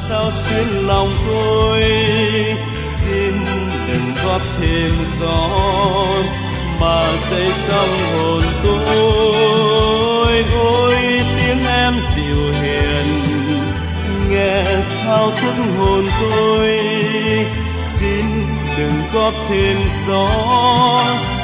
sao xuyên lòng tôi. Xin đừng góp thêm gió mà dậy trong hồn tôi. Ôi tiếng em dịu hiền nghe thao thức hồn tôi. Xin đừng góp thêm gió